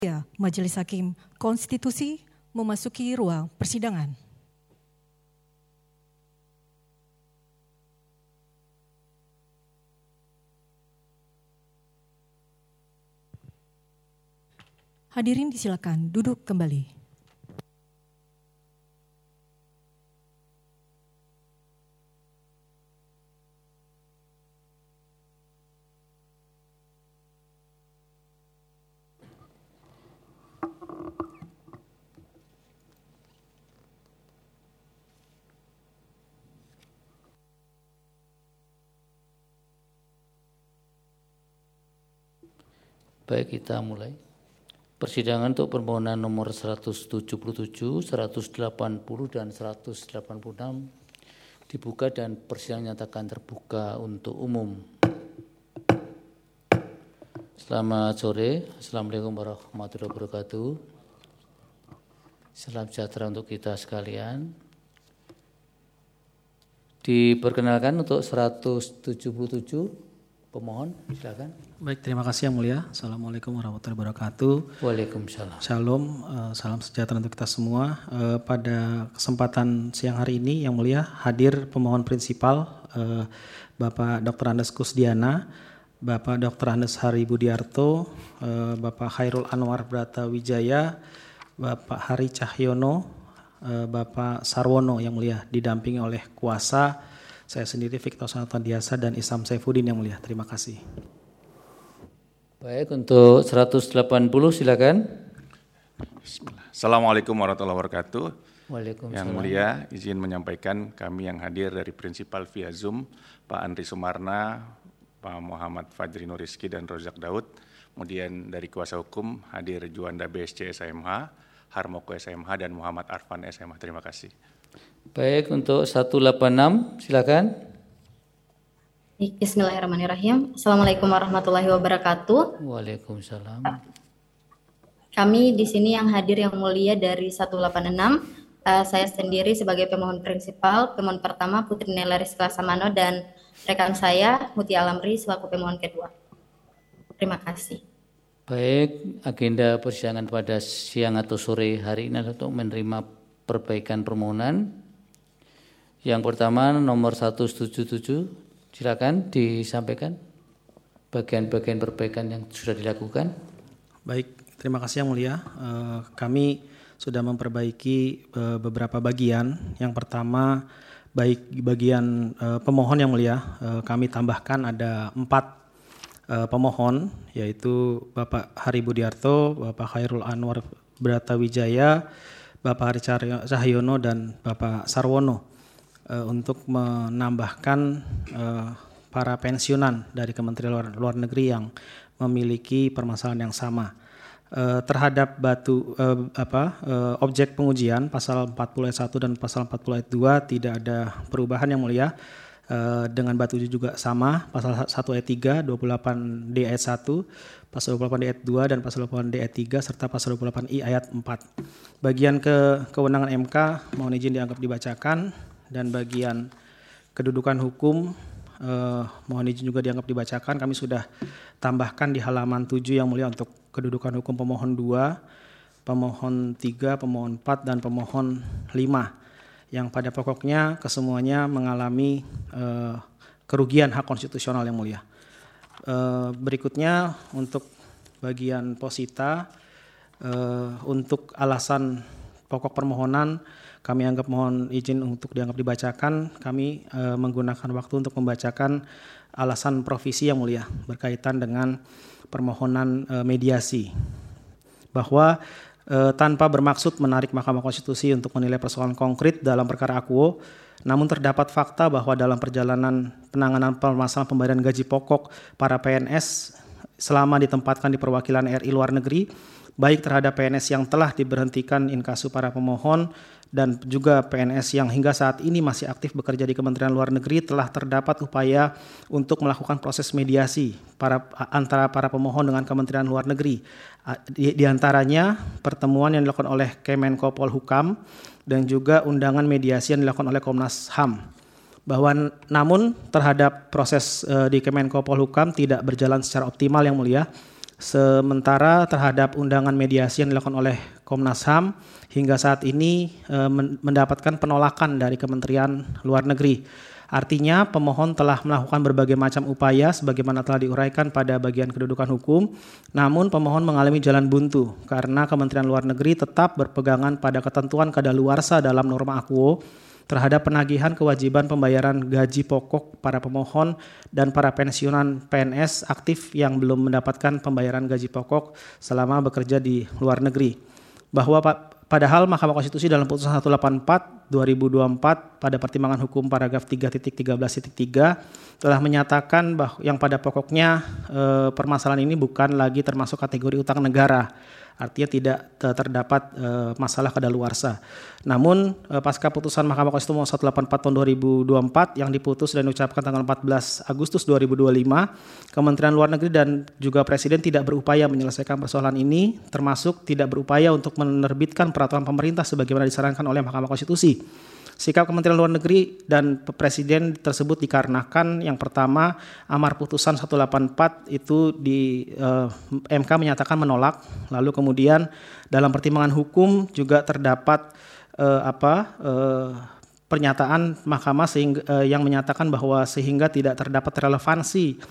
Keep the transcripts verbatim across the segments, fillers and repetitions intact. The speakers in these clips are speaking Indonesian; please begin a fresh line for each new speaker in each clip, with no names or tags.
Ya, Majelis Hakim Konstitusi memasuki ruang persidangan. Hadirin disilakan duduk kembali.
Baik, kita mulai. Persidangan untuk permohonan nomor seratus tujuh puluh tujuh, seratus delapan puluh, dan seratus delapan puluh enam dibuka dan persidangan nyatakan terbuka untuk umum. Selamat sore, Assalamualaikum warahmatullahi wabarakatuh. Salam sejahtera untuk kita sekalian. Diperkenalkan untuk seratus tujuh puluh tujuh, pemohon, silakan.
Baik, terima kasih Yang Mulia. Assalamualaikum warahmatullahi wabarakatuh.
Waalaikumsalam.
Shalom, uh, salam sejahtera untuk kita semua. Uh, pada kesempatan siang hari ini Yang Mulia hadir pemohon prinsipal uh, Bapak Doktor Andes Kusdiana, Bapak Doktor Andes Hari Budiarto, uh, Bapak Khairul Anwar Bratawijaya, Bapak Hari Cahyono, uh, Bapak Sarwono Yang Mulia, didampingi oleh kuasa saya sendiri Victor Sanatadiasa dan Isam Saifuddin Yang Mulia. Terima kasih.
Baik, untuk seratus delapan puluh silakan.
Bismillah. Assalamualaikum warahmatullahi wabarakatuh.
Waalaikumsalam.
Yang Mulia, izin menyampaikan kami yang hadir dari prinsipal via Zoom, Pak Andri Sumarna, Pak Muhammad Fajri Nuriski dan Rozak Daud. Kemudian dari kuasa hukum hadir Juanda B S C S M H, Harmoko S M H, dan Muhammad Arfan S M H. Terima kasih.
Baik, untuk seratus delapan puluh enam silakan.
Bismillahirrahmanirrahim. Assalamualaikum warahmatullahi wabarakatuh.
Waalaikumsalam.
Kami di sini yang hadir Yang Mulia dari seratus delapan puluh enam, uh, saya sendiri sebagai pemohon prinsipal, pemohon pertama Putri Nela Rizka Samano, dan rekan saya Mutia Alamri selaku pemohon kedua. Terima kasih.
Baik, agenda persidangan pada siang atau sore hari ini adalah untuk menerima perbaikan permohonan. Yang pertama nomor seratus tujuh puluh tujuh, silakan disampaikan bagian-bagian perbaikan yang sudah dilakukan.
Baik, terima kasih Yang Mulia. Uh, kami sudah memperbaiki uh, beberapa bagian. Yang pertama, baik bagian uh, pemohon Yang Mulia, uh, kami tambahkan ada empat uh, pemohon, yaitu Bapak Hari Budiarto, Bapak Khairul Anwar Bratawijaya, Bapak Hari Cahyono, dan Bapak Sarwono. Uh, untuk menambahkan uh, para pensiunan dari Kementerian Luar, Luar Negeri yang memiliki permasalahan yang sama. Uh, terhadap batu uh, apa uh, objek pengujian pasal empat puluh ayat satu dan pasal empat puluh ayat dua tidak ada perubahan Yang Mulia. Uh, dengan batu juga sama, pasal satu ayat tiga, dua puluh delapan D ayat satu, pasal dua puluh delapan D ayat dua, dan pasal dua puluh delapan D ayat tiga, serta pasal dua puluh delapan I ayat empat. Bagian ke kewenangan M K mohon izin dianggap dibacakan, dan bagian kedudukan hukum eh, mohon izin juga dianggap dibacakan. Kami sudah tambahkan di halaman tujuh Yang Mulia untuk kedudukan hukum pemohon dua, pemohon tiga, pemohon empat, dan pemohon lima, yang pada pokoknya kesemuanya mengalami eh, kerugian hak konstitusional Yang Mulia. Eh, berikutnya untuk bagian posita, eh, untuk alasan pokok permohonan kami anggap mohon izin untuk dianggap dibacakan. Kami e, menggunakan waktu untuk membacakan alasan provisi Yang Mulia berkaitan dengan permohonan e, mediasi, bahwa e, tanpa bermaksud menarik Mahkamah Konstitusi untuk menilai persoalan konkret dalam perkara akuo, namun terdapat fakta bahwa dalam perjalanan penanganan permasalahan pembayaran gaji pokok para P N S selama ditempatkan di perwakilan R I luar negeri, baik terhadap P N S yang telah diberhentikan inkasu para pemohon dan juga P N S yang hingga saat ini masih aktif bekerja di Kementerian Luar Negeri, telah terdapat upaya untuk melakukan proses mediasi para, antara para pemohon dengan Kementerian Luar Negeri. Di, di antaranya pertemuan yang dilakukan oleh Kemenko Polhukam dan juga undangan mediasi yang dilakukan oleh Komnas H A M. Bahwa namun terhadap proses uh, di Kemenko Polhukam tidak berjalan secara optimal Yang Mulia, Sementara terhadap undangan mediasi yang dilakukan oleh Komnas H A M hingga saat ini eh, mendapatkan penolakan dari Kementerian Luar Negeri. Artinya pemohon telah melakukan berbagai macam upaya sebagaimana telah diuraikan pada bagian kedudukan hukum, namun pemohon mengalami jalan buntu karena Kementerian Luar Negeri tetap berpegangan pada ketentuan kadaluarsa dalam norma Akuo terhadap penagihan kewajiban pembayaran gaji pokok para pemohon dan para pensiunan P N S aktif yang belum mendapatkan pembayaran gaji pokok selama bekerja di luar negeri. Bahwa padahal Mahkamah Konstitusi dalam putusan seratus delapan puluh empat dua ribu dua puluh empat pada pertimbangan hukum paragraf tiga titik tiga belas titik tiga telah menyatakan bahwa yang pada pokoknya eh, permasalahan ini bukan lagi termasuk kategori utang negara. Artinya tidak terdapat eh, masalah kadaluarsa. Namun eh, pasca putusan Mahkamah Konstitusi nomor seratus delapan puluh empat tahun dua ribu dua puluh empat yang diputus dan diucapkan tanggal empat belas Agustus dua ribu dua puluh lima, Kementerian Luar Negeri dan juga Presiden tidak berupaya menyelesaikan persoalan ini, termasuk tidak berupaya untuk menerbitkan peraturan pemerintah sebagaimana disarankan oleh Mahkamah Konstitusi. Sikap Kementerian Luar Negeri dan Presiden tersebut dikarenakan yang pertama amar putusan seratus delapan puluh empat itu di eh, M K menyatakan menolak, lalu kemudian dalam pertimbangan hukum juga terdapat eh, apa eh, pernyataan Mahkamah sehingga, eh, yang menyatakan bahwa sehingga tidak terdapat relevansi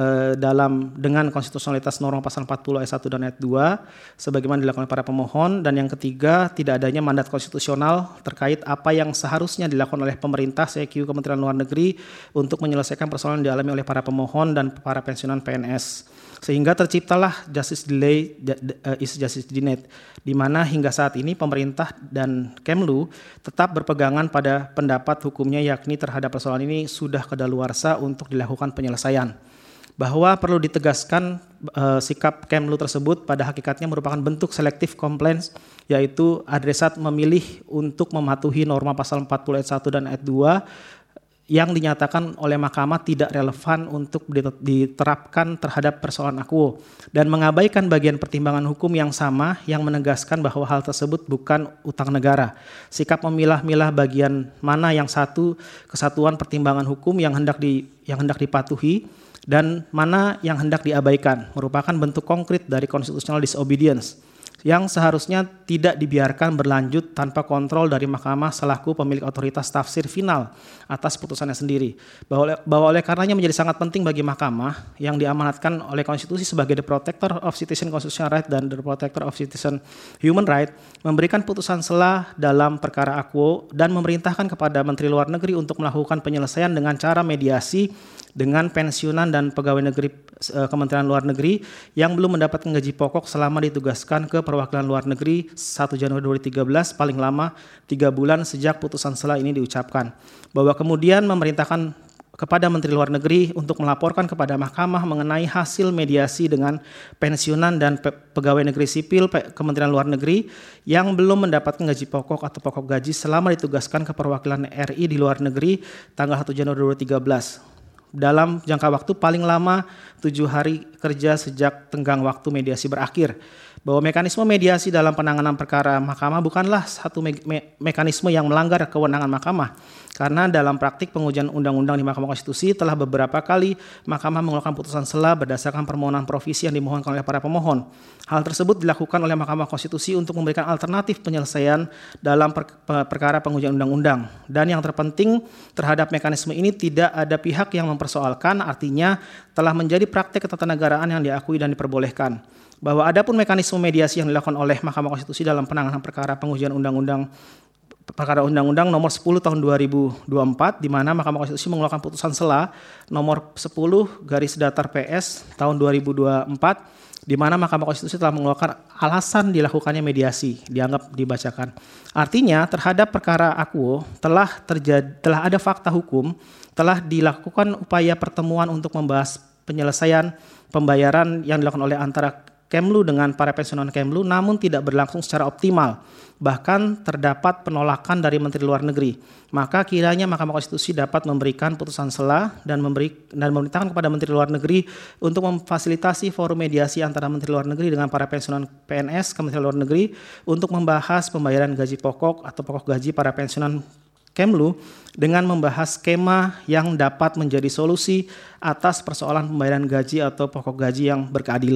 dalam dengan konstitusionalitas norma pasal empat puluh ayat satu dan ayat dua sebagaimana dilakukan oleh para pemohon, dan yang ketiga tidak adanya mandat konstitusional terkait apa yang seharusnya dilakukan oleh pemerintah C Q Kementerian Luar Negeri untuk menyelesaikan persoalan yang dialami oleh para pemohon dan para pensiunan P N S, sehingga terciptalah justice delay is justice denied, di mana hingga saat ini pemerintah dan Kemlu tetap berpegangan pada pendapat hukumnya, yakni terhadap persoalan ini sudah kadaluarsa untuk dilakukan penyelesaian. Bahwa perlu ditegaskan eh, sikap Kemlu tersebut pada hakikatnya merupakan bentuk selective compliance, yaitu adresat memilih untuk mematuhi norma pasal empat puluh ayat satu dan ayat dua yang dinyatakan oleh Mahkamah tidak relevan untuk diterapkan terhadap persoalan Akuo, dan mengabaikan bagian pertimbangan hukum yang sama yang menegaskan bahwa hal tersebut bukan utang negara. Sikap memilah-milah bagian mana yang satu kesatuan pertimbangan hukum yang hendak di yang hendak dipatuhi dan mana yang hendak diabaikan merupakan bentuk konkret dari constitutional disobedience yang seharusnya tidak dibiarkan berlanjut tanpa kontrol dari Mahkamah selaku pemilik otoritas tafsir final atas putusannya sendiri. Bahwa, bahwa oleh karenanya menjadi sangat penting bagi Mahkamah yang diamanatkan oleh konstitusi sebagai the protector of citizen constitutional right dan the protector of citizen human right memberikan putusan sela dalam perkara Akuo dan memerintahkan kepada Menteri Luar Negeri untuk melakukan penyelesaian dengan cara mediasi dengan pensiunan dan pegawai negeri e, Kementerian Luar Negeri yang belum mendapatkan gaji pokok selama ditugaskan ke perwakilan luar negeri satu Januari dua ribu tiga belas, paling lama tiga bulan sejak putusan sela ini diucapkan. Bahwa kemudian memerintahkan kepada Menteri Luar Negeri untuk melaporkan kepada Mahkamah mengenai hasil mediasi dengan pensiunan dan pe- pegawai negeri sipil pe- Kementerian Luar Negeri yang belum mendapatkan gaji pokok atau pokok gaji selama ditugaskan ke perwakilan R I di luar negeri tanggal satu Januari dua ribu tiga belas. Dalam jangka waktu paling lama tujuh hari kerja sejak tenggang waktu mediasi berakhir. Bahwa mekanisme mediasi dalam penanganan perkara Mahkamah bukanlah satu me- me- mekanisme yang melanggar kewenangan Mahkamah. Karena dalam praktik pengujian undang-undang di Mahkamah Konstitusi telah beberapa kali Mahkamah mengeluarkan putusan sela berdasarkan permohonan provisi yang dimohonkan oleh para pemohon. Hal tersebut dilakukan oleh Mahkamah Konstitusi untuk memberikan alternatif penyelesaian dalam per- perkara pengujian undang-undang. Dan yang terpenting terhadap mekanisme ini tidak ada pihak yang mempersoalkan, artinya telah menjadi praktik ketatanegaraan yang diakui dan diperbolehkan. Bahwa adapun mekanisme mediasi yang dilakukan oleh Mahkamah Konstitusi dalam penanganan perkara pengujian undang-undang perkara undang-undang nomor sepuluh tahun dua ribu dua puluh empat, di mana Mahkamah Konstitusi mengeluarkan putusan sela nomor sepuluh garis datar P S tahun dua ribu dua puluh empat, di mana Mahkamah Konstitusi telah mengeluarkan alasan dilakukannya mediasi, dianggap dibacakan. Artinya terhadap perkara Akuo telah terjadi telah ada fakta hukum, telah dilakukan upaya pertemuan untuk membahas penyelesaian pembayaran yang dilakukan oleh antara Kemlu dengan para pensiunan Kemlu, namun tidak berlangsung secara optimal. Bahkan terdapat penolakan dari Menteri Luar Negeri. Maka kiranya Mahkamah Konstitusi dapat memberikan putusan sela dan memberi dan memerintahkan kepada Menteri Luar Negeri untuk memfasilitasi forum mediasi antara Menteri Luar Negeri dengan para pensiunan P N S Kementerian Luar Negeri untuk membahas pembayaran gaji pokok atau pokok gaji para pensiunan Kemlu dengan membahas skema yang dapat menjadi solusi atas persoalan pembayaran gaji atau pokok gaji yang berkeadilan.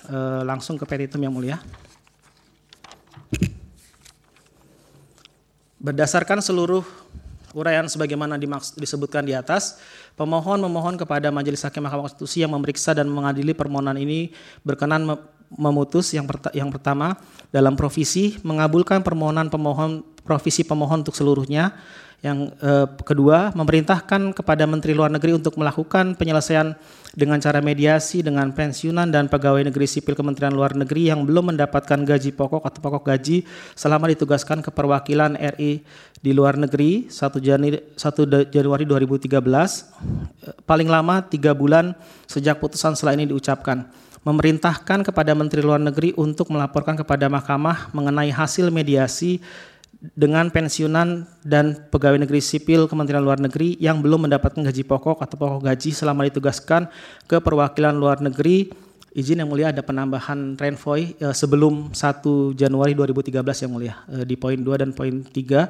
eh, langsung ke petitum yang mulia. Berdasarkan seluruh uraian sebagaimana dimaks- disebutkan di atas, pemohon memohon kepada Majelis Hakim Mahkamah Konstitusi yang memeriksa dan mengadili permohonan ini berkenan me- memutus yang, perta- yang pertama dalam provisi mengabulkan permohonan pemohon provisi pemohon untuk seluruhnya. Yang eh, kedua, memerintahkan kepada Menteri Luar Negeri untuk melakukan penyelesaian dengan cara mediasi dengan pensiunan dan pegawai negeri sipil Kementerian Luar Negeri yang belum mendapatkan gaji pokok atau pokok gaji selama ditugaskan ke perwakilan R I di luar negeri satu Januari dua ribu tiga belas, paling lama tiga bulan sejak putusan setelah ini diucapkan. Memerintahkan kepada Menteri Luar Negeri untuk melaporkan kepada Mahkamah mengenai hasil mediasi dengan pensiunan dan pegawai negeri sipil Kementerian Luar Negeri yang belum mendapatkan gaji pokok atau pokok gaji selama ditugaskan ke perwakilan luar negeri. Izin yang mulia ada penambahan renvoy eh, sebelum satu Januari dua ribu tiga belas yang mulia eh, di poin dua dan poin tiga.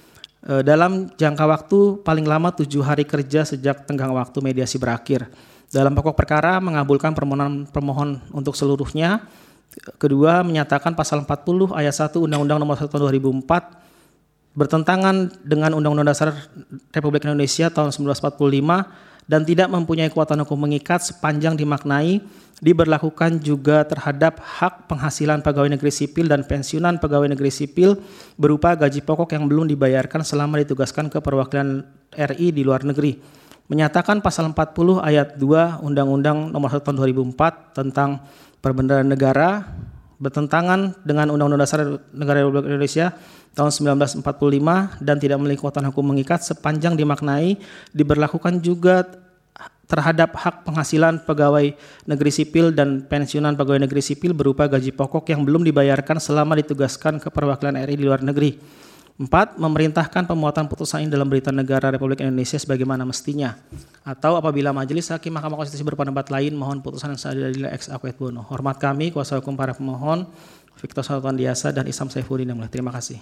Eh, dalam jangka waktu paling lama tujuh hari kerja sejak tenggang waktu mediasi berakhir. Dalam pokok perkara mengabulkan permohonan pemohon untuk seluruhnya. Kedua, menyatakan pasal empat puluh ayat satu Undang-Undang Nomor satu Tahun dua ribu empat bertentangan dengan Undang-Undang Dasar Republik Indonesia tahun seribu sembilan ratus empat puluh lima dan tidak mempunyai kekuatan hukum mengikat sepanjang dimaknai diberlakukan juga terhadap hak penghasilan pegawai negeri sipil dan pensiunan pegawai negeri sipil berupa gaji pokok yang belum dibayarkan selama ditugaskan ke perwakilan R I di luar negeri. Menyatakan pasal empat puluh ayat dua Undang-Undang Nomor satu Tahun dua ribu empat tentang Perbendaharaan Negara bertentangan dengan Undang-Undang Dasar Negara Republik Indonesia tahun seribu sembilan ratus empat puluh lima dan tidak memiliki kekuatan hukum mengikat sepanjang dimaknai diberlakukan juga terhadap hak penghasilan pegawai negeri sipil dan pensiunan pegawai negeri sipil berupa gaji pokok yang belum dibayarkan selama ditugaskan ke perwakilan R I di luar negeri. Empat, memerintahkan pemuatan putusan ini dalam Berita Negara Republik Indonesia sebagaimana mestinya. Atau apabila Majelis Hakim Mahkamah Konstitusi berpendapat lain, mohon putusan yang seadil-adilnya ex aequo et bono. Hormat kami, kuasa hukum para pemohon, Victor Saltuandiasa dan Isam Saifuddin yang mulia. Terima kasih.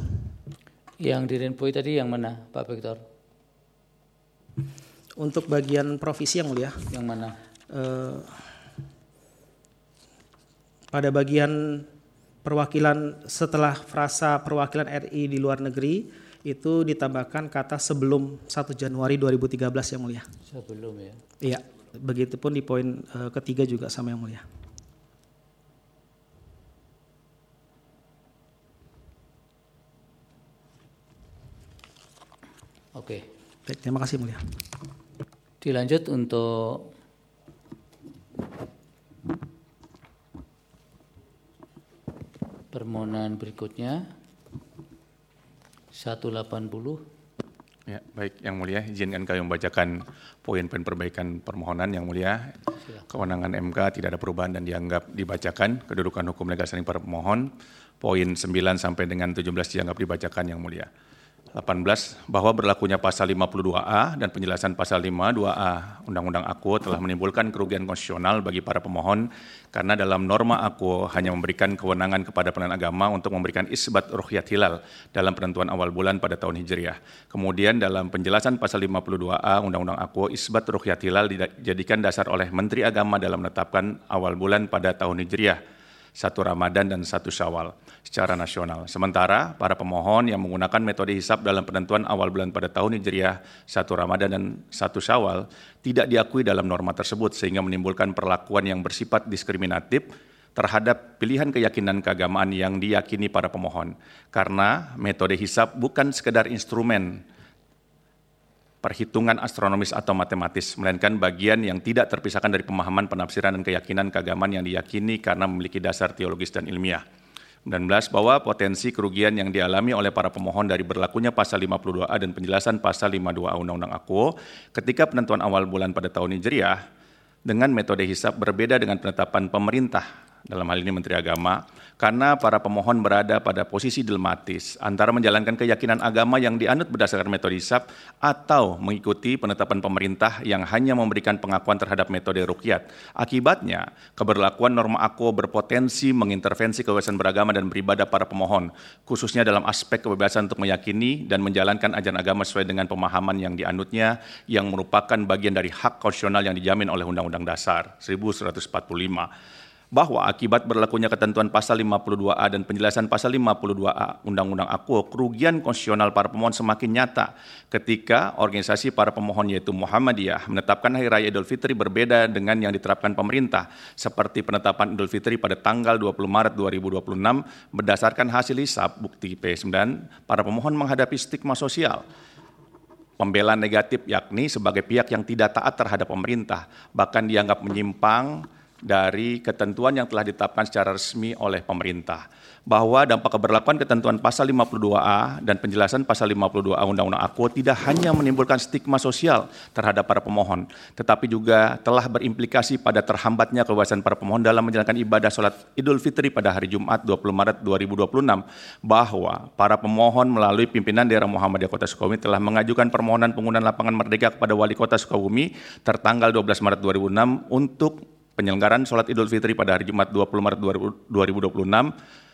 Yang direnvoy tadi yang mana, Pak Victor?
Untuk bagian provisi yang mulia.
Yang mana?
Eh, pada bagian perwakilan setelah frasa perwakilan R I di luar negeri itu ditambahkan kata sebelum satu Januari dua ribu tiga belas yang mulia.
Sebelum ya.
Iya, begitupun di poin uh, ketiga juga sama yang mulia.
Oke.
Baik, terima kasih mulia.
Dilanjut untuk permohonan berikutnya seratus delapan puluh.
Ya, baik yang mulia, izinkan kami membacakan poin-poin perbaikan permohonan yang mulia.
Silakan.
Kewenangan M K tidak ada perubahan dan dianggap dibacakan. Kedudukan hukum legal standing para pemohon, poin sembilan sampai dengan tujuh belas dianggap dibacakan yang mulia. delapan belas bahwa berlakunya pasal lima puluh dua A dan penjelasan pasal lima puluh dua A Undang-Undang Akuo telah menimbulkan kerugian konstitusional bagi para pemohon karena dalam norma Akuo hanya memberikan kewenangan kepada pengadilan agama untuk memberikan isbat ruhyat hilal dalam penentuan awal bulan pada tahun Hijriah. Kemudian dalam penjelasan pasal lima puluh dua A Undang-Undang Akuo, isbat ruhyat hilal dijadikan dasar oleh Menteri Agama dalam menetapkan awal bulan pada tahun Hijriah, satu Ramadan dan satu Syawal secara nasional. Sementara para pemohon yang menggunakan metode hisab dalam penentuan awal bulan pada tahun Hijriah, satu Ramadan dan satu Syawal tidak diakui dalam norma tersebut sehingga menimbulkan perlakuan yang bersifat diskriminatif terhadap pilihan keyakinan keagamaan yang diyakini para pemohon. Karena metode hisab bukan sekedar instrumen perhitungan astronomis atau matematis, melainkan bagian yang tidak terpisahkan dari pemahaman, penafsiran, dan keyakinan keagamaan yang diyakini karena memiliki dasar teologis dan ilmiah. sembilan belas bahwa potensi kerugian yang dialami oleh para pemohon dari berlakunya pasal lima puluh dua A dan penjelasan pasal lima puluh dua A Undang-Undang Akuo ketika penentuan awal bulan pada tahun Hijriah dengan metode hisab berbeda dengan penetapan pemerintah, dalam hal ini Menteri Agama, karena para pemohon berada pada posisi dilematis antara menjalankan keyakinan agama yang dianut berdasarkan metode hisab atau mengikuti penetapan pemerintah yang hanya memberikan pengakuan terhadap metode ruqyat. Akibatnya, keberlakuan norma Akuo berpotensi mengintervensi kebebasan beragama dan beribadah para pemohon, khususnya dalam aspek kebebasan untuk meyakini dan menjalankan ajaran agama sesuai dengan pemahaman yang dianutnya, yang merupakan bagian dari hak konstitusional yang dijamin oleh Undang-Undang Dasar seribu sembilan ratus empat puluh lima. bahwa akibat berlakunya ketentuan pasal lima puluh dua A dan penjelasan pasal lima puluh dua A Undang-Undang Aquo, kerugian konstitusional para pemohon semakin nyata ketika organisasi para pemohon yaitu Muhammadiyah menetapkan Hari Raya Idul Fitri berbeda dengan yang diterapkan pemerintah, seperti penetapan Idul Fitri pada tanggal dua puluh Maret dua ribu dua puluh enam berdasarkan hasil hisab bukti P sembilan, para pemohon menghadapi stigma sosial, pembelaan negatif yakni sebagai pihak yang tidak taat terhadap pemerintah, bahkan dianggap menyimpang dari ketentuan yang telah ditetapkan secara resmi oleh pemerintah. Bahwa dampak keberlakuan ketentuan pasal lima puluh dua A dan penjelasan pasal lima puluh dua A Undang-Undang Aquo tidak hanya menimbulkan stigma sosial terhadap para pemohon, tetapi juga telah berimplikasi pada terhambatnya kebebasan para pemohon dalam menjalankan ibadah sholat Idul Fitri pada hari Jumat dua puluh Maret dua ribu dua puluh enam, bahwa para pemohon melalui pimpinan daerah Muhammadiyah Kota Sukabumi telah mengajukan permohonan penggunaan lapangan Merdeka kepada Wali Kota Sukabumi tertanggal dua belas Maret dua ribu enam untuk penyelenggaraan sholat Idul Fitri pada hari Jumat dua puluh Maret dua ribu dua puluh enam.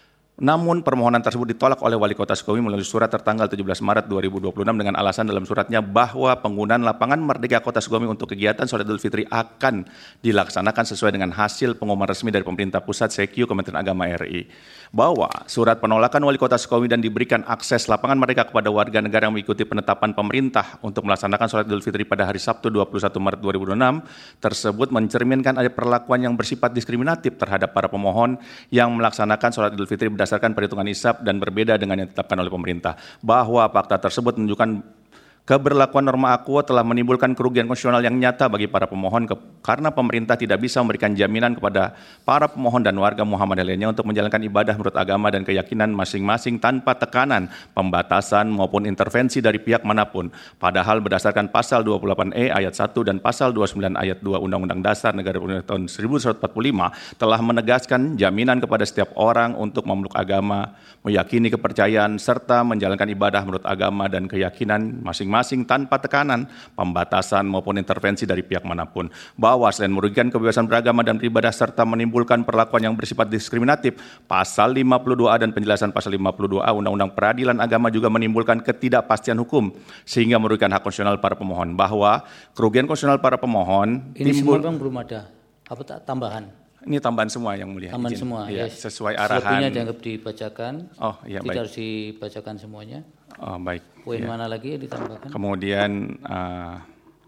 Namun permohonan tersebut ditolak oleh Wali Kota Sukabumi melalui surat tertanggal tujuh belas Maret dua ribu dua puluh enam dengan alasan dalam suratnya bahwa penggunaan lapangan Merdeka Kota Sukabumi untuk kegiatan sholat Idul Fitri akan dilaksanakan sesuai dengan hasil pengumuman resmi dari pemerintah pusat S E Q Kementerian Agama R I. Bahwa surat penolakan Wali Kota Sukabumi dan diberikan akses lapangan Merdeka kepada warga negara yang mengikuti penetapan pemerintah untuk melaksanakan sholat Idul Fitri pada hari Sabtu dua puluh satu Maret dua ribu dua puluh enam tersebut mencerminkan ada perlakuan yang bersifat diskriminatif terhadap para pemohon yang melaksanakan sholat Idul Fitri berdasarkan perhitungan hisab dan berbeda dengan yang ditetapkan oleh pemerintah. Bahwa fakta tersebut menunjukkan keberlakuan norma Aquo telah menimbulkan kerugian konstitusional yang nyata bagi para pemohon ke, karena pemerintah tidak bisa memberikan jaminan kepada para pemohon dan warga Muhammadiyah lainnya untuk menjalankan ibadah menurut agama dan keyakinan masing-masing tanpa tekanan, pembatasan maupun intervensi dari pihak manapun. Padahal berdasarkan pasal dua puluh delapan E ayat satu dan pasal dua puluh sembilan ayat dua Undang-Undang Dasar Negara Republik Indonesia tahun seribu sembilan ratus empat puluh lima telah menegaskan jaminan kepada setiap orang untuk memeluk agama, meyakini kepercayaan serta menjalankan ibadah menurut agama dan keyakinan masing-masing masing tanpa tekanan, pembatasan maupun intervensi dari pihak manapun. Bahwa selain merugikan kebebasan beragama dan beribadah serta menimbulkan perlakuan yang bersifat diskriminatif, pasal lima puluh dua A dan penjelasan pasal lima puluh dua A Undang-Undang Peradilan Agama juga menimbulkan ketidakpastian hukum sehingga merugikan hak konstitusional para pemohon. Bahwa kerugian konstitusional para pemohon
ini
timbul,
semua belum ada apa tak tambahan.
Ini tambahan semua yang mulia.
Tambahan
izin.
semua,
ya,
yes.
Sesuai arahan.
Selebihnya dianggap dibacakan.
Oh, iya,
tidak
baik.
harus dibacakan semuanya.
Oh, baik.
Poin
ya.
mana lagi yang ditambahkan?
Kemudian uh,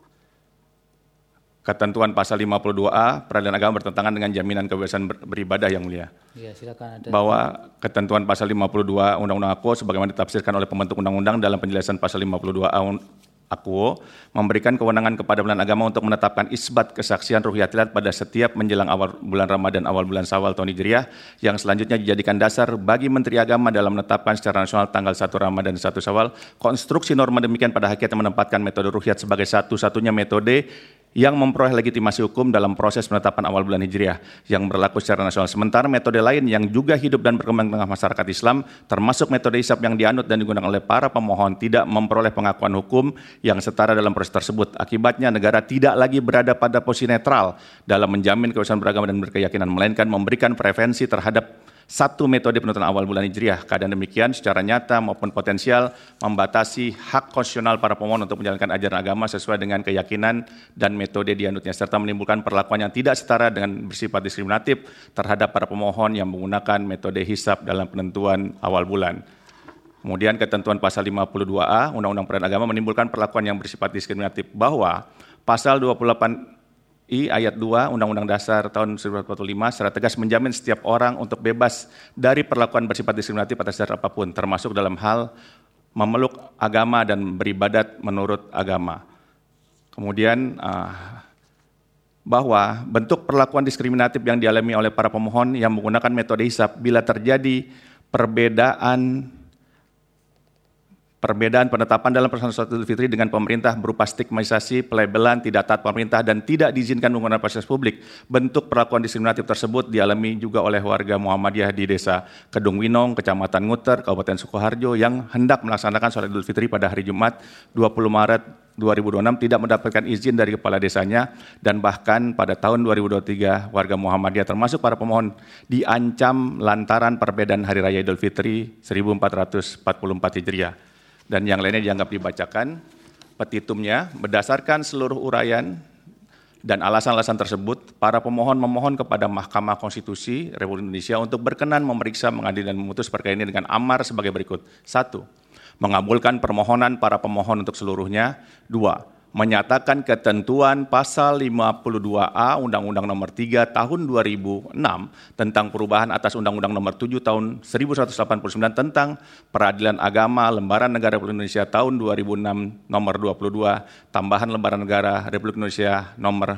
ketentuan pasal lima puluh dua A Peradilan Agama bertentangan dengan jaminan kebebasan ber, beribadah yang mulia.
Ya, silakan ada.
Bahwa ketentuan pasal lima puluh dua Undang-Undang Aquo sebagaimana ditafsirkan oleh pembentuk undang-undang dalam penjelasan pasal lima puluh dua A Aquo memberikan kewenangan kepada Pengadilan Agama untuk menetapkan isbat kesaksian ruhiyatilat pada setiap menjelang awal bulan Ramadan, awal bulan Syawal tahun Hijriah, yang selanjutnya dijadikan dasar bagi Menteri Agama dalam menetapkan secara nasional tanggal satu Ramadan dan satu Syawal. Konstruksi norma demikian pada hakikatnya menempatkan metode ruhiyat sebagai satu-satunya metode yang memperoleh legitimasi hukum dalam proses penetapan awal bulan Hijriah yang berlaku secara nasional. Sementara metode lain yang juga hidup dan berkembang di tengah masyarakat Islam, termasuk metode hisab yang dianut dan digunakan oleh para pemohon, tidak memperoleh pengakuan hukum yang setara dalam proses tersebut. Akibatnya negara tidak lagi berada pada posisi netral dalam menjamin kebebasan beragama dan berkeyakinan, melainkan memberikan preferensi terhadap satu metode penentuan awal bulan Hijriah. Keadaan demikian secara nyata maupun potensial membatasi hak konstitusional para pemohon untuk menjalankan ajaran agama sesuai dengan keyakinan dan metode dianutnya, serta menimbulkan perlakuan yang tidak setara dengan bersifat diskriminatif terhadap para pemohon yang menggunakan metode hisab dalam penentuan awal bulan. Kemudian ketentuan pasal lima puluh dua A Undang-Undang Peradilan Agama menimbulkan perlakuan yang bersifat diskriminatif, bahwa pasal dua puluh delapan I ayat dua Undang-Undang Dasar tahun seribu sembilan ratus empat puluh lima secara tegas menjamin setiap orang untuk bebas dari perlakuan bersifat diskriminatif atas dasar apapun, termasuk dalam hal memeluk agama dan beribadat menurut agama. Kemudian bahwa bentuk perlakuan diskriminatif yang dialami oleh para pemohon yang menggunakan metode hisab bila terjadi perbedaan Perbedaan penetapan dalam pelaksanaan sholat Idul Fitri dengan pemerintah berupa stigmatisasi, pelabelan, tidak taat pemerintah, dan tidak diizinkan menggunakan fasilitas publik. Bentuk perlakuan diskriminatif tersebut dialami juga oleh warga Muhammadiyah di Desa Kedung Winong, Kecamatan Nguter, Kabupaten Sukoharjo yang hendak melaksanakan sholat Idul Fitri pada hari Jumat dua puluh Maret dua ribu dua puluh enam tidak mendapatkan izin dari kepala desanya, dan bahkan pada tahun dua ribu dua puluh tiga warga Muhammadiyah termasuk para pemohon diancam lantaran perbedaan Hari Raya Idul Fitri seribu empat ratus empat puluh empat Hijriah. Dan yang lainnya dianggap dibacakan petitumnya berdasarkan seluruh uraian Dan alasan-alasan tersebut, para pemohon memohon kepada Mahkamah Konstitusi Republik Indonesia untuk berkenan memeriksa, mengadili, dan memutus perkara ini dengan amar sebagai berikut. Satu, mengabulkan permohonan para pemohon untuk seluruhnya. Dua, menyatakan ketentuan pasal lima puluh dua A Undang-Undang Nomor tiga Tahun dua ribu enam tentang perubahan atas Undang-Undang Nomor tujuh Tahun seribu sembilan ratus delapan puluh sembilan tentang Peradilan Agama Lembaran Negara Republik Indonesia Tahun dua ribu enam Nomor dua puluh dua, tambahan Lembaran Negara Republik Indonesia Nomor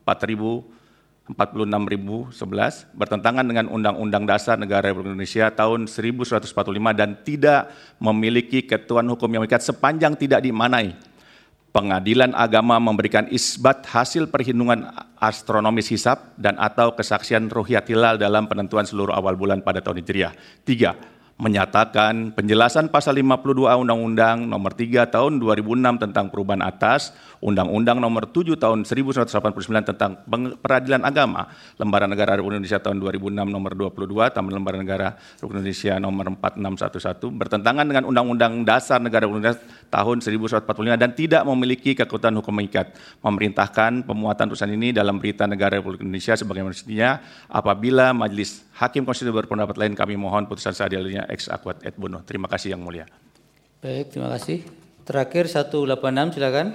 empat puluh enam ribu sebelas bertentangan dengan Undang-Undang Dasar Negara Republik Indonesia Tahun seribu sembilan ratus empat puluh lima dan tidak memiliki ketentuan hukum yang mengikat sepanjang tidak dimanai Pengadilan Agama memberikan isbat hasil perhitungan astronomis hisab dan atau kesaksian ruhyat hilal dalam penentuan seluruh awal bulan pada tahun Hijriah. Tiga, menyatakan penjelasan pasal lima puluh dua A Undang-Undang Nomor tiga Tahun dua ribu enam tentang perubahan atas Undang-Undang Nomor tujuh Tahun seribu sembilan ratus delapan puluh sembilan tentang Peradilan Agama Lembaran Negara Republik Indonesia Tahun dua ribu enam Nomor dua puluh dua, tambahan Lembaran Negara Republik Indonesia Nomor empat enam satu satu bertentangan dengan Undang-Undang Dasar Negara Republik Indonesia Tahun seribu sembilan ratus empat puluh lima dan tidak memiliki kekuatan hukum mengikat. Memerintahkan pemuatan putusan ini dalam Berita Negara Republik Indonesia sebagaimana mestinya. Apabila Majelis Hakim Konstitusi berpendapat lain, kami mohon putusan seadil-adilnya ex aquat et bono. Terima kasih Yang Mulia.
Baik, terima kasih. Terakhir seratus delapan puluh enam, silakan.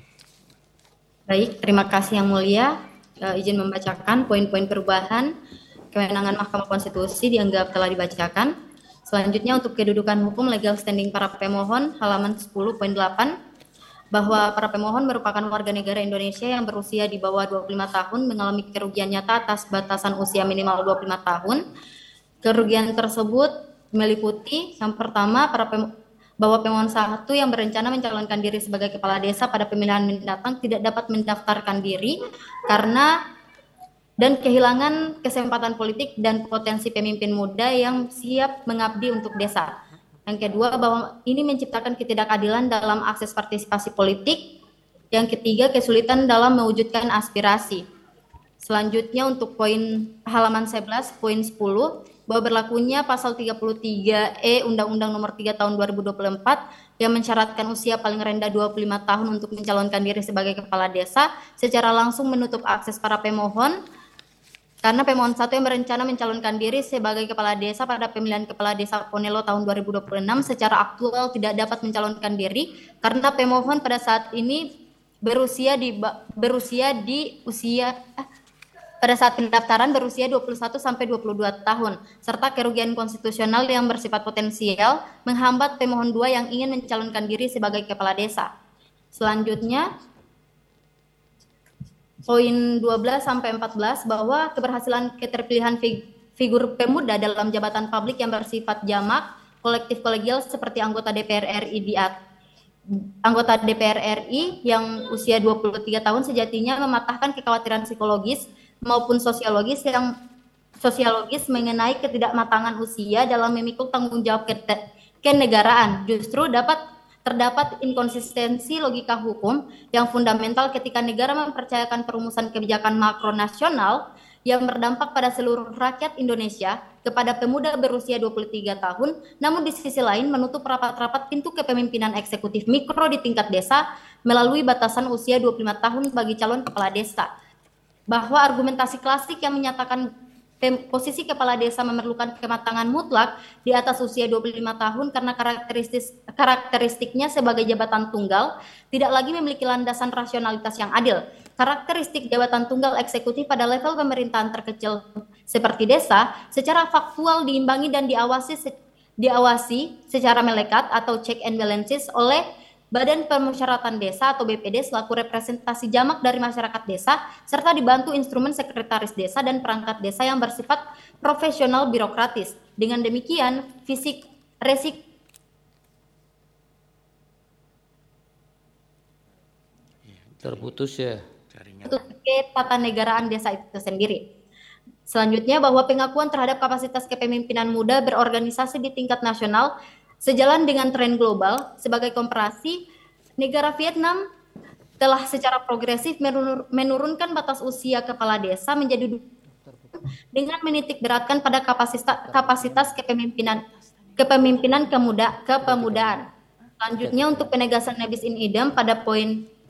Baik, terima kasih Yang Mulia. E, izin membacakan poin-poin perubahan kewenangan Mahkamah Konstitusi dianggap telah dibacakan. Selanjutnya untuk kedudukan hukum legal standing para pemohon halaman sepuluh poin delapan bahwa para pemohon merupakan warga negara Indonesia yang berusia di bawah dua puluh lima tahun mengalami kerugian nyata atas batasan usia minimal dua puluh lima tahun. Kerugian tersebut meliputi yang pertama para pem- bahwa pemohon satu yang berencana mencalonkan diri sebagai kepala desa pada pemilihan mendatang tidak dapat mendaftarkan diri karena dan kehilangan kesempatan politik dan potensi pemimpin muda yang siap mengabdi untuk desa. Yang kedua, bahwa ini menciptakan ketidakadilan dalam akses partisipasi politik. Yang ketiga, kesulitan dalam mewujudkan aspirasi. Selanjutnya untuk poin halaman sebelas, poin sepuluh, bahwa berlakunya pasal tiga puluh tiga E Undang-Undang Nomor tiga Tahun dua ribu dua puluh empat yang mensyaratkan usia paling rendah dua puluh lima tahun untuk mencalonkan diri sebagai kepala desa secara langsung menutup akses para pemohon karena pemohon satu yang berencana mencalonkan diri sebagai kepala desa pada pemilihan kepala desa Ponelo tahun dua ribu dua puluh enam secara aktual tidak dapat mencalonkan diri karena pemohon pada saat ini berusia di berusia di usia eh, pada saat pendaftaran berusia dua puluh satu sampai dua puluh dua tahun serta kerugian konstitusional yang bersifat potensial menghambat pemohon dua yang ingin mencalonkan diri sebagai kepala desa. Selanjutnya poin dua belas sampai empat belas bahwa keberhasilan keterpilihan fig- figur pemuda dalam jabatan publik yang bersifat jamak, kolektif kolegial seperti anggota D P R R I di at- anggota D P R R I yang usia dua puluh tiga tahun sejatinya mematahkan kekhawatiran psikologis maupun sosiologis yang sosiologis mengenai ketidakmatangan usia dalam memikul tanggung jawab ke- kenegaraan. Justru dapat terdapat inkonsistensi logika hukum yang fundamental ketika negara mempercayakan perumusan kebijakan makronasional yang berdampak pada seluruh rakyat Indonesia kepada pemuda berusia dua puluh tiga tahun, namun di sisi lain menutup rapat-rapat pintu kepemimpinan eksekutif mikro di tingkat desa melalui batasan usia dua puluh lima tahun bagi calon kepala desa. Bahwa argumentasi klasik yang menyatakan posisi kepala desa memerlukan kematangan mutlak di atas usia dua puluh lima tahun karena karakteristik, karakteristiknya sebagai jabatan tunggal tidak lagi memiliki landasan rasionalitas yang adil. Karakteristik jabatan tunggal eksekutif pada level pemerintahan terkecil seperti desa secara faktual diimbangi dan diawasi diawasi secara melekat atau check and balances oleh Badan Permusyawaratan Desa atau B P D selaku representasi jamak dari masyarakat desa serta dibantu instrumen sekretaris desa dan perangkat desa yang bersifat profesional birokratis. Dengan demikian, fisik resik
terputus ya.
untuk ketatanegaraan desa itu sendiri. Selanjutnya bahwa pengakuan terhadap kapasitas kepemimpinan muda berorganisasi di tingkat nasional sejalan dengan tren global, sebagai komparasi, negara Vietnam telah secara progresif menurunkan batas usia kepala desa menjadi dengan menitik beratkan pada kapasitas, kapasitas kepemimpinan kepemimpinan kemuda, kepemudaan. Selanjutnya untuk penegasan nebis in idem pada poin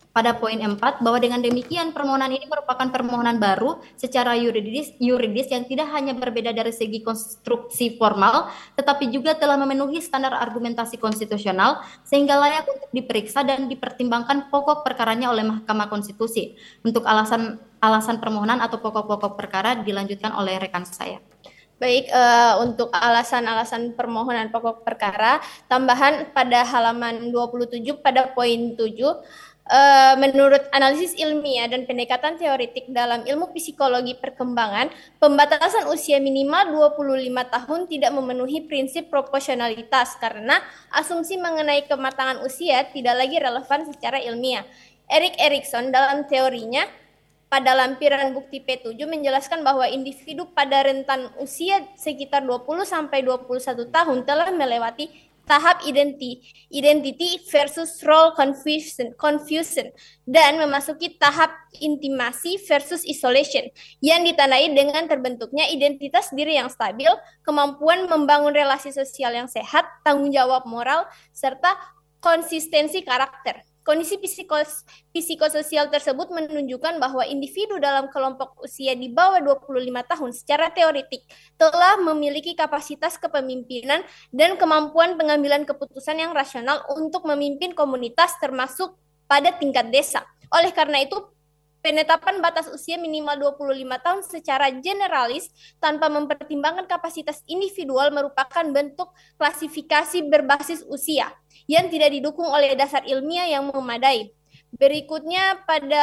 pada poin empat bahwa dengan demikian permohonan ini merupakan permohonan baru secara yuridis, yuridis yang tidak hanya berbeda dari segi konstruksi formal, tetapi juga telah memenuhi standar argumentasi konstitusional sehingga layak untuk diperiksa dan dipertimbangkan pokok perkaranya oleh Mahkamah Konstitusi. Untuk alasan alasan permohonan atau pokok-pokok perkara dilanjutkan oleh rekan saya.
Baik, uh, untuk alasan-alasan permohonan pokok perkara, tambahan pada halaman dua puluh tujuh pada poin tujuh, Uh, menurut analisis ilmiah dan pendekatan teoritik dalam ilmu psikologi perkembangan, pembatasan usia minimal dua puluh lima tahun tidak memenuhi prinsip proporsionalitas karena asumsi mengenai kematangan usia tidak lagi relevan secara ilmiah. Erik Erikson dalam teorinya pada lampiran bukti P tujuh menjelaskan bahwa individu pada rentan usia sekitar dua puluh sampai dua puluh satu tahun telah melewati tahap identity, identity versus role confusion, confusion dan memasuki tahap intimasi versus isolation yang ditandai dengan terbentuknya identitas diri yang stabil, kemampuan membangun relasi sosial yang sehat, tanggung jawab moral, serta konsistensi karakter. Kondisi psikos, psikososial tersebut menunjukkan bahwa individu dalam kelompok usia di bawah dua puluh lima tahun secara teoretik telah memiliki kapasitas kepemimpinan dan kemampuan pengambilan keputusan yang rasional untuk memimpin komunitas termasuk pada tingkat desa. Oleh karena itu, penetapan batas usia minimal dua puluh lima tahun secara generalis tanpa mempertimbangkan kapasitas individual merupakan bentuk klasifikasi berbasis usia yang tidak didukung oleh dasar ilmiah yang memadai. Berikutnya pada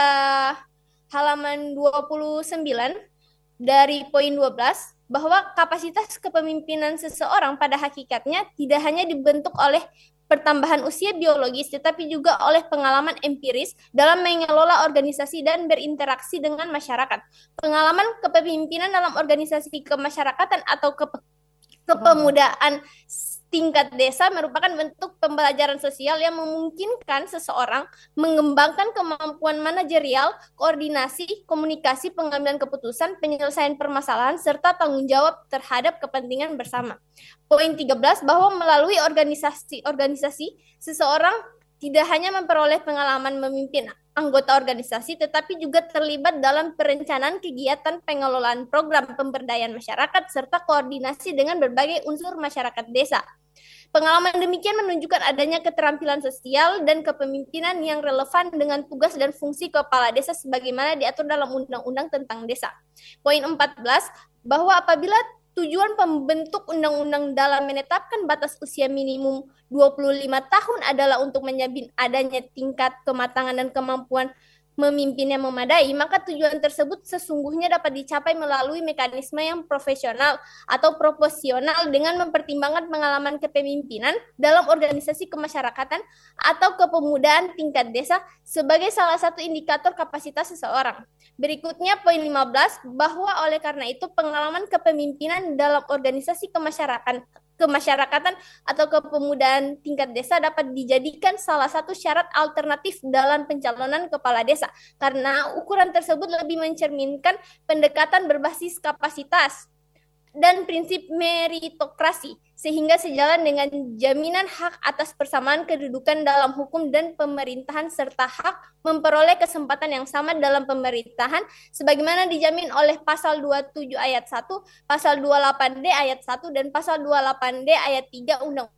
halaman dua puluh sembilan dari poin dua belas, bahwa kapasitas kepemimpinan seseorang pada hakikatnya tidak hanya dibentuk oleh pertambahan usia biologis, tetapi juga oleh pengalaman empiris dalam mengelola organisasi dan berinteraksi dengan masyarakat. Pengalaman kepemimpinan dalam organisasi kemasyarakatan atau ke- kepemudaan tingkat desa merupakan bentuk pembelajaran sosial yang memungkinkan seseorang mengembangkan kemampuan manajerial, koordinasi, komunikasi, pengambilan keputusan, penyelesaian permasalahan, serta tanggung jawab terhadap kepentingan bersama. Poin tiga belas, bahwa melalui organisasi-organisasi, seseorang tidak hanya memperoleh pengalaman memimpin anggota organisasi, tetapi juga terlibat dalam perencanaan kegiatan pengelolaan program pemberdayaan masyarakat, serta koordinasi dengan berbagai unsur masyarakat desa. Pengalaman demikian menunjukkan adanya keterampilan sosial dan kepemimpinan yang relevan dengan tugas dan fungsi kepala desa sebagaimana diatur dalam Undang-Undang tentang Desa. Poin empat belas, bahwa apabila tujuan pembentuk undang-undang dalam menetapkan batas usia minimum dua puluh lima tahun adalah untuk menjamin adanya tingkat kematangan dan kemampuan memimpin yang memadai, maka tujuan tersebut sesungguhnya dapat dicapai melalui mekanisme yang profesional atau proporsional dengan mempertimbangkan pengalaman kepemimpinan dalam organisasi kemasyarakatan atau kepemudaan tingkat desa sebagai salah satu indikator kapasitas seseorang. Berikutnya poin lima belas, bahwa oleh karena itu pengalaman kepemimpinan dalam organisasi kemasyarakatan kemasyarakatan atau kepemudaan tingkat desa dapat dijadikan salah satu syarat alternatif dalam pencalonan kepala desa karena ukuran tersebut lebih mencerminkan pendekatan berbasis kapasitas dan prinsip meritokrasi sehingga sejalan dengan jaminan hak atas persamaan kedudukan dalam hukum dan pemerintahan serta hak memperoleh kesempatan yang sama dalam pemerintahan sebagaimana dijamin oleh pasal dua puluh tujuh ayat satu, pasal dua puluh delapan D ayat satu dan pasal dua puluh delapan D ayat tiga Undang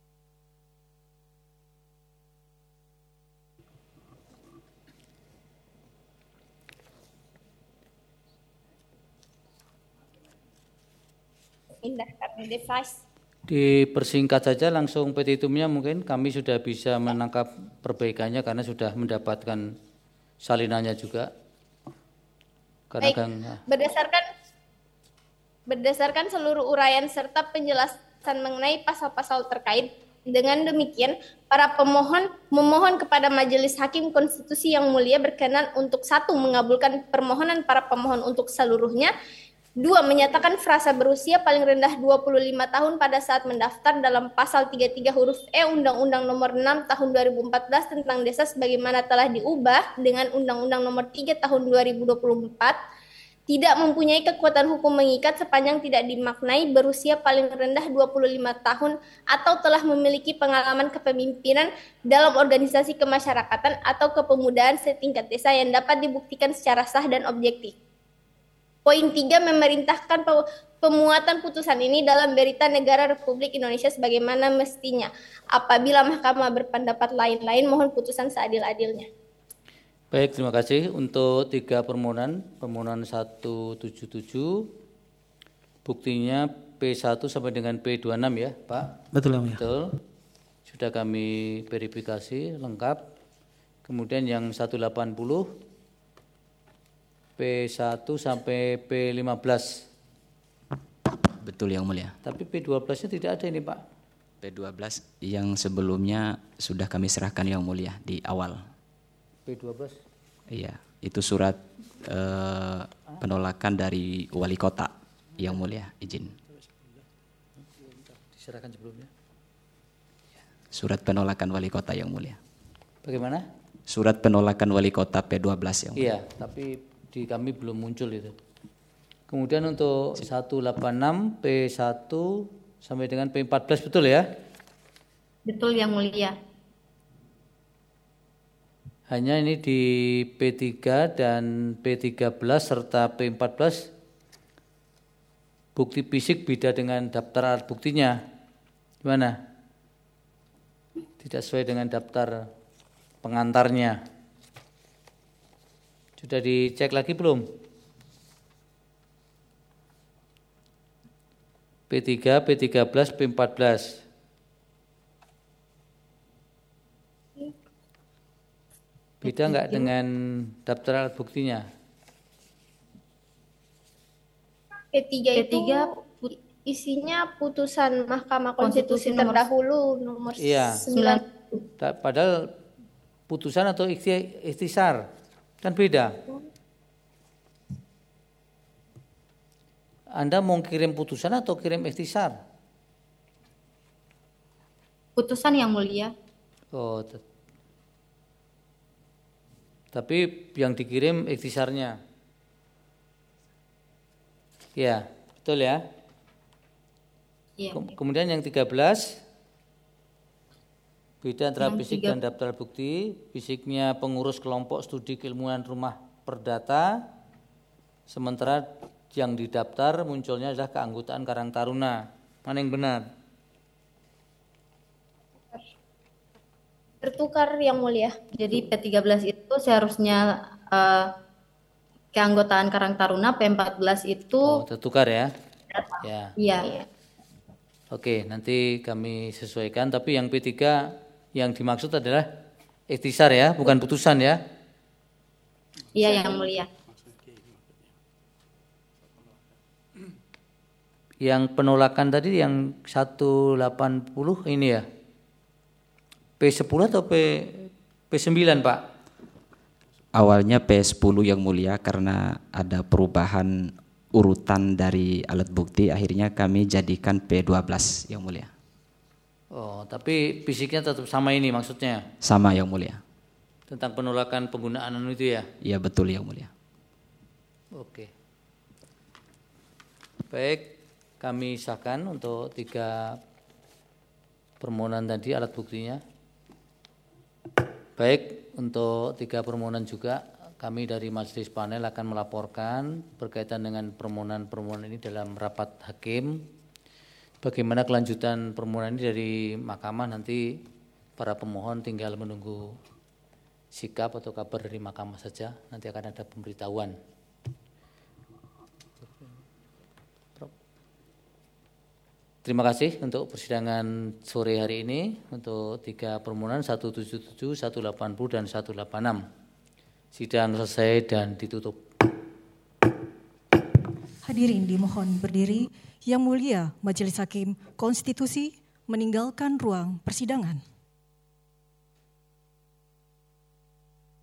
Indah karena device.
Dipersingkat saja langsung petitumnya, mungkin kami sudah bisa menangkap perbaikannya karena sudah mendapatkan salinannya juga. Karena
Baik,
gang,
berdasarkan berdasarkan seluruh uraian serta penjelasan mengenai pasal-pasal terkait, dengan demikian para pemohon memohon kepada Majelis Hakim Konstitusi yang mulia berkenan untuk satu mengabulkan permohonan para pemohon untuk seluruhnya. Dua, menyatakan frasa berusia paling rendah dua puluh lima tahun pada saat mendaftar dalam pasal tiga puluh tiga huruf E Undang-Undang Nomor enam Tahun dua ribu empat belas tentang Desa sebagaimana telah diubah dengan Undang-Undang Nomor tiga Tahun dua ribu dua puluh empat. tidak mempunyai kekuatan hukum mengikat sepanjang tidak dimaknai berusia paling rendah dua puluh lima tahun atau telah memiliki pengalaman kepemimpinan dalam organisasi kemasyarakatan atau kepemudaan setingkat desa yang dapat dibuktikan secara sah dan objektif. Poin tiga, memerintahkan pemuatan putusan ini dalam Berita Negara Republik Indonesia sebagaimana mestinya. Apabila mahkamah berpendapat lain-lain, mohon putusan seadil-adilnya.
Baik, terima kasih. Untuk tiga permohonan, permohonan seratus tujuh puluh tujuh, buktinya P satu sampai dengan P dua puluh enam ya Pak?
Betul ya.
Betul. Sudah kami verifikasi lengkap. Kemudian yang seratus delapan puluh, P satu sampai P lima belas.
Betul Yang Mulia.
Tapi P dua belas-nya tidak ada ini Pak.
P dua belas yang sebelumnya sudah kami serahkan Yang Mulia di awal.
P dua belas?
Iya, itu surat eh, penolakan dari wali kota Yang Mulia, izin.
Diserahkan sebelumnya?
Surat penolakan wali kota Yang Mulia.
Bagaimana?
Surat penolakan wali kota P dua belas Yang Mulia.
Iya, tapi di kami belum muncul itu. Kemudian untuk seratus delapan puluh enam, P satu sampai dengan P empat belas betul ya?
Betul Yang Mulia.
Hanya ini di P tiga dan P tiga belas serta P empat belas bukti fisik beda dengan daftar alat buktinya. Gimana? Tidak sesuai dengan daftar pengantarnya. Sudah dicek lagi belum? P tiga, P tiga belas, P empat belas. Beda enggak dengan daftar alat buktinya?
P tiga
P
itu
tiga
isinya putusan Mahkamah Konstitusi,
Konstitusi nomor-
terdahulu nomor
Iya.
sembilan.
Ta- Padahal putusan atau ikhti- ikhtisar kan beda. Anda mau kirim putusan atau kirim ikhtisar?
Putusan Yang Mulia.
Oh, tet- tapi yang dikirim ikhtisarnya. Ya, betul ya.
Iya.
Kem- Kemudian yang tiga belas, beda antara
Yang
fisik
tiga-
dan daftar bukti. Fisiknya pengurus kelompok studi keilmuan rumah perdata, sementara yang didaftar munculnya adalah keanggotaan Karang Taruna. Mana yang benar?
Bertukar Yang Mulia.
Jadi P tiga belas itu seharusnya eh, keanggotaan Karang Taruna, P empat belas itu
Oh, tertukar ya. Ya.
iya.
Oke, nanti kami sesuaikan. Tapi yang P tiga yang dimaksud adalah ikhtisar ya, bukan putusan ya.
Iya Yang Mulia.
Yang penolakan tadi yang seratus delapan puluh ini ya. P sepuluh atau P P sembilan Pak?
Awalnya P sepuluh Yang Mulia karena ada perubahan urutan dari alat bukti, akhirnya kami jadikan P dua belas Yang Mulia.
Oh, tapi fisiknya tetap sama ini maksudnya?
Sama Yang Mulia.
Tentang penolakan penggunaan anu itu ya?
Iya betul Yang Mulia.
Oke. Baik, kami sahkan untuk tiga permohonan tadi alat buktinya. Baik, untuk tiga permohonan juga kami dari majelis panel akan melaporkan berkaitan dengan permohonan-permohonan ini dalam rapat hakim. Bagaimana kelanjutan permohonan ini dari mahkamah, nanti para pemohon tinggal menunggu sikap atau kabar dari mahkamah saja. Nanti akan ada pemberitahuan. Terima kasih untuk persidangan sore hari ini untuk tiga permohonan seratus tujuh puluh tujuh, seratus delapan puluh dan seratus delapan puluh enam. Sidang selesai dan ditutup.
Hadirin dimohon berdiri. Yang Mulia Majelis Hakim Konstitusi meninggalkan ruang persidangan.